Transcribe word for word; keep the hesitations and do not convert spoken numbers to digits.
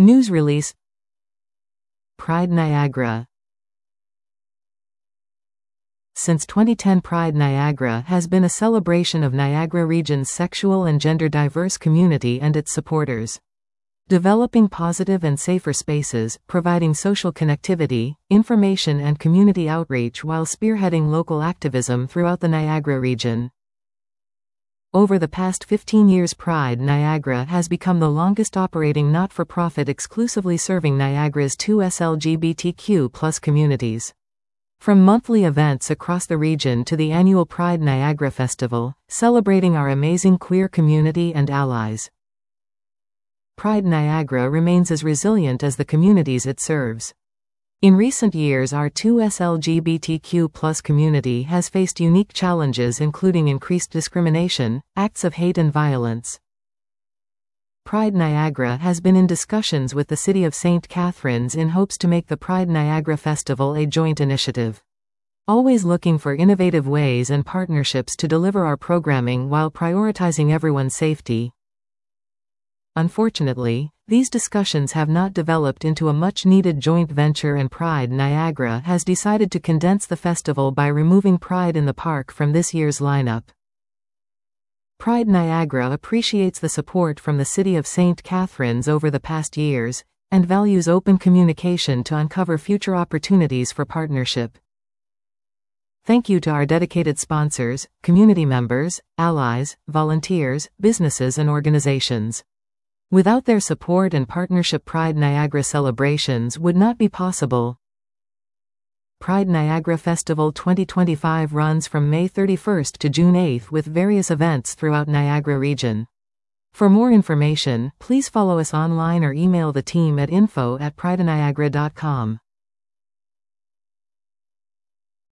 News release. Pride Niagara. Since twenty ten, Pride Niagara has been a celebration of Niagara Region's sexual and gender diverse community and its supporters. Developing positive and safer spaces, providing social connectivity, information and community outreach while spearheading local activism throughout the Niagara region. Over the past fifteen years, Pride Niagara has become the longest operating not-for-profit exclusively serving Niagara's two L G B T Q plus communities. From monthly events across the region to the annual Pride Niagara Festival, celebrating our amazing queer community and allies. Pride Niagara remains as resilient as the communities it serves. In recent years, our two L G B T Q plus community has faced unique challenges, including increased discrimination, acts of hate and violence. Pride Niagara has been in discussions with the City of Saint Catharines in hopes to make the Pride Niagara Festival a joint initiative. Always looking for innovative ways and partnerships to deliver our programming while prioritizing everyone's safety. Unfortunately, these discussions have not developed into a much-needed joint venture, and Pride Niagara has decided to condense the festival by removing Pride in the Park from this year's lineup. Pride Niagara appreciates the support from the City of Saint Catharines over the past years, and values open communication to uncover future opportunities for partnership. Thank you to our dedicated sponsors, community members, allies, volunteers, businesses and organizations. Without their support and partnership, Pride Niagara celebrations would not be possible. Pride Niagara Festival twenty twenty-five runs from May thirty-first to June eighth with various events throughout Niagara region. For more information, please follow us online or email the team at info at pride niagara dot com.